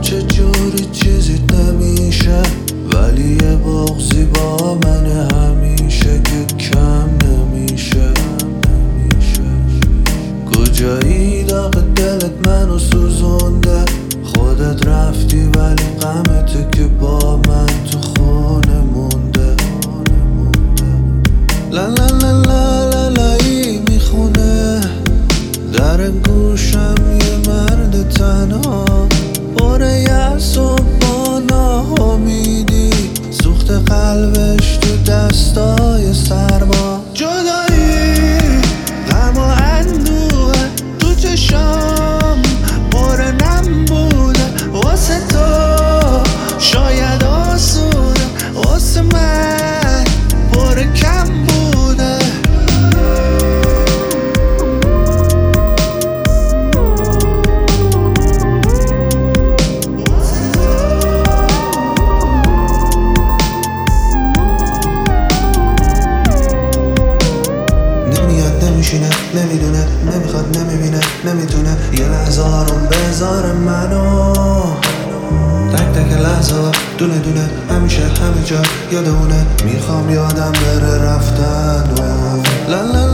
چجوری چیزیت نمیشه، ولی یه بغضی با من همیشه که کم نمیشه. کجایی داغ دلت منو سوزونده، خودت رفتی ولی غمته که با من تو خونه مونده. لا لا لا لا لا لایی میخونه در گوشم یه مرد تنها، پر یأس و با ناامیدی، سوخت قلبش تو دستای سرما. جدایی غم و اندوه تو چشام پر نم بوده، واسه تو شاید آسونه، واسه من پر کم بوده. نمیدونه، نمیخواد، نمیبینه، نمیتونه یه لحظه آروم بذاره منو. تک تک لحظه دونه دونه همیشه همه جا یادونه، میخوام یادم بره رفتن. لا لا